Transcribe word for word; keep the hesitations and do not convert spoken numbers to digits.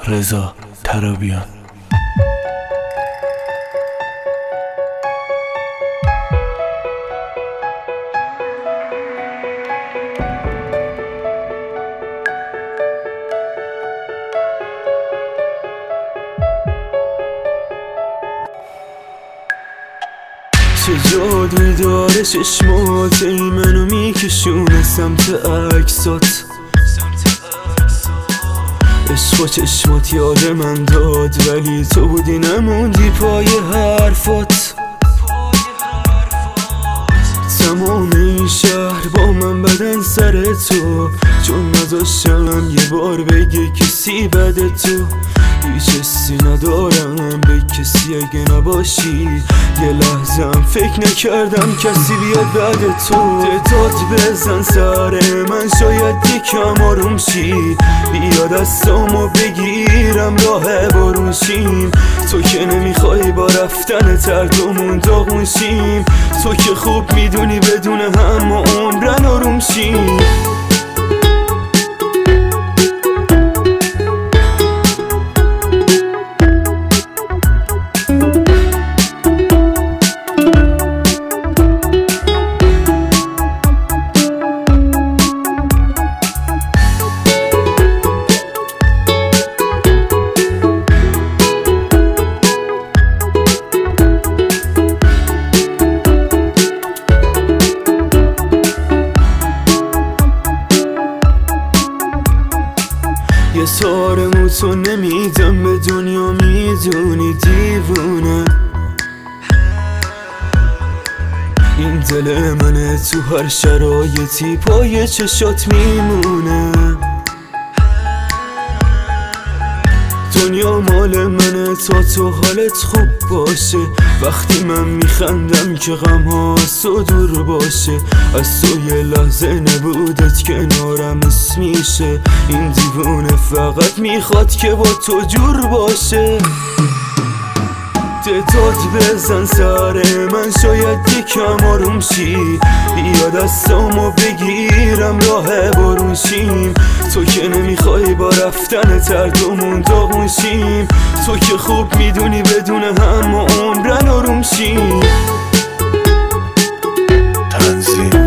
رضا ترابیان. چه جادوی داره چشمات، ای منو میکشونه سمت عکسات. عشق و چشمات یاد من داد، ولی تو بودی نموندی پای حرفات. تمام این شهر با من بدن سر تو، چون نذاشتم یه بار بگه کسی بد تو. هیچ حسی ندارم به کسی اگه نباشی، یه لحظه هم فکر نکردم کسی بیاد بعد تو. داد بزن سر من شاید یکم آروم شی، بیا دستامو بگیرم راه بارون شیم. تو که نمیخوای با رفتن تردمون داغون شیم، تو که خوب میدونی بدون هم و عمرن آروم شیم. یه سارمو تو نمیدم به دنیا، میدونی دیوونه. این دل منه تو هر شرایطی پای چشات میمونه. دنیا مال منه تا تو حالت خوب باشه، وقتی من میخندم که غم ها از تو دور باشه. از تو یه لحظه نبودت کنارم اسم میشه، این دیوونه فقط میخواد که با تو جور باشه. داد بزن سر من شاید یکم آروم شی، بیا دستامو بگیرم راه بارون شیم. تو که نمیخوای با رفتن تردمون داغون شیم، تو که خوب میدونی بدون هم و عمرن آروم شیم. تنظیم